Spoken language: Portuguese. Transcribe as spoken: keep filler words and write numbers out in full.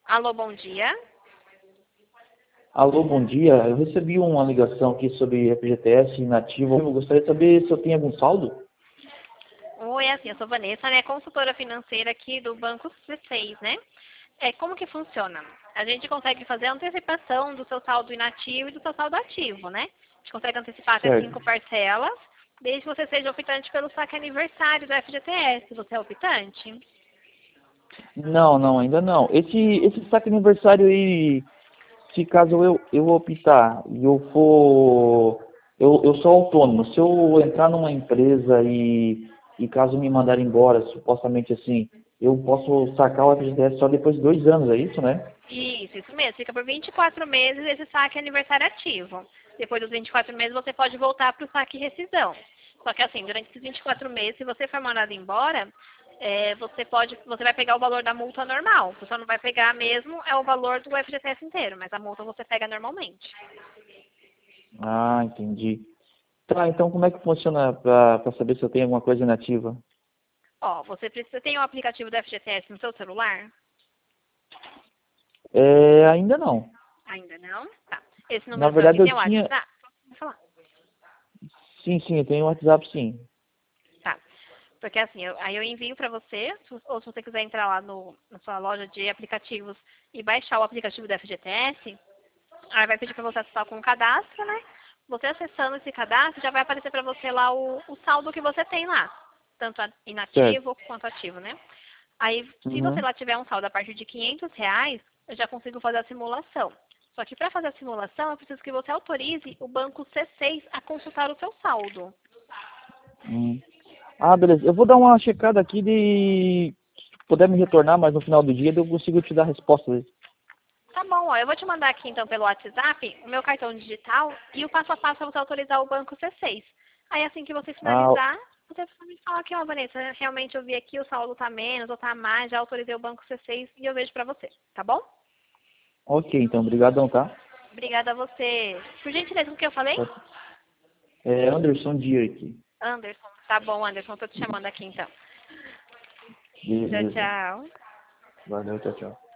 Alô, bom dia. Alô, bom dia. Eu recebi uma ligação aqui sobre F G T S inativo. Eu gostaria de saber se eu tenho algum saldo. Oi, assim, eu sou Vanessa, né, consultora financeira aqui do Banco C seis, né? É, como que funciona? A gente consegue fazer a antecipação do seu saldo inativo e do seu saldo ativo, né? A gente consegue antecipar até cinco Certo. parcelas, desde que você seja optante pelo saque aniversário do F G T S. Você é optante? Não, não, ainda não. Esse, esse saque aniversário aí, se caso eu, eu optar e eu for. Eu, eu sou autônomo. Se eu entrar numa empresa e, e caso me mandarem embora, supostamente assim, eu posso sacar o F G T S só depois de dois anos, é isso, né? Isso, isso mesmo. Fica por vinte e quatro meses esse saque aniversário ativo. Depois dos vinte e quatro meses, você pode voltar para o saque rescisão. Só que assim, durante esses vinte e quatro meses, se você for mandado embora, é, você pode, você vai pegar o valor da multa normal. Você só não vai pegar mesmo é o valor do F G T S inteiro, mas a multa você pega normalmente. Ah, entendi. Tá, então como é que funciona para saber se eu tenho alguma coisa inativa? Ó, você precisa ter o aplicativo do F G T S no seu celular? É, ainda não. Ainda não? Tá. Esse Na número seu aqui verdade eu tem o tinha. WhatsApp? Pode falar. Sim, sim, eu tenho WhatsApp sim. Tá. Porque assim, eu- aí eu envio para você, se- ou se você quiser entrar lá no, na sua loja de aplicativos e baixar o aplicativo do F G T S, aí vai pedir para você acessar com o cadastro, né? Você acessando esse cadastro, já vai aparecer para você lá o, o saldo que você tem lá, tanto a- Certo. inativo quanto ativo, né? Aí, se você Uhum. lá tiver um saldo a partir de quinhentos reais, eu já consigo fazer a simulação. Só que para fazer a simulação, eu preciso que você autorize o banco C seis a consultar o seu saldo. Hum. Ah, beleza. Eu vou dar uma checada aqui de. Se puder me retornar, mas no final do dia eu consigo te dar a resposta. Tá bom, ó, eu vou te mandar aqui então pelo WhatsApp o meu cartão digital e o passo a passo para você autorizar o banco C seis. Aí assim que você Ah, finalizar, você só me fala aqui, ó, Vanessa, realmente eu vi aqui o saldo tá menos ou tá mais, já autorizei o banco C seis e eu vejo pra você, tá bom? ok, então, obrigadão, tá? Obrigada a você. Por gentileza, o que eu falei? É Anderson Dier aqui. Anderson. Tá bom, Anderson, tô te chamando aqui então. Tchau, Beleza. tchau. Valeu, tchau, tchau.